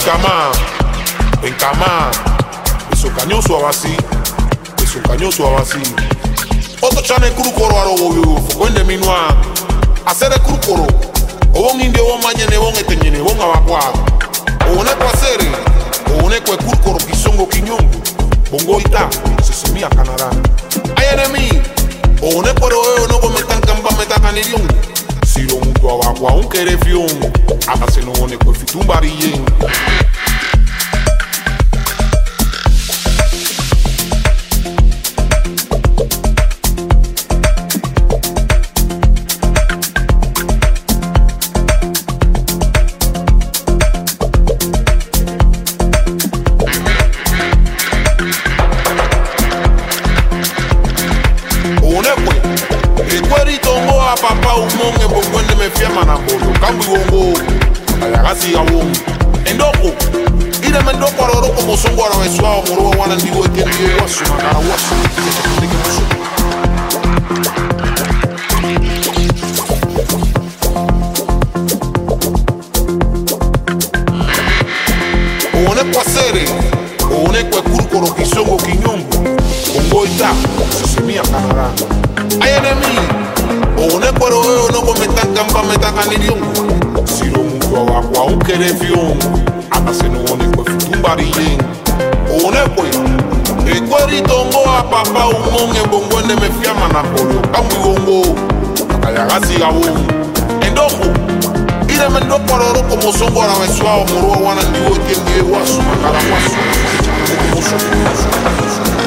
en cama, eso cañoso abasi, Otro chane crúcoro aro boyo, fuende minua, hacer el crúcoro, o bon indio bon mañana bon eteñene bon abakwa, o ne kwasere, o ne kwe crúcoro kisongo kinyongo, bongo ita, se semia canara. Ay enemy, o ne kwero no cometan kamba metakanirion. Si lo mundo abakwa un kerefion, akase no ne kwe fitumbariyen. Papa umonge bongwende mefiama na bolo kambi wongo ayagasi ya wongo endoko ile mendoko aroroko mosongo araweswa moro wana ndigo ekendi wasu makara wasu one kwasere one kwe kurukoro kisongo kinyongo bongo ita sesemia kanara ayenemi one kwero no cometan kamba metakanirion. Si lo mundo abakwa un kerefion, akase no one kwe fitumbariyen. One kwe ekwerito ngo apapa umonge bongwende mefiama na bolo kambi wongo ayagasi ya wongo endoko ile mendoko aroroko mosongo araweswa moro wana ndiwo ekendi wasu makara wasu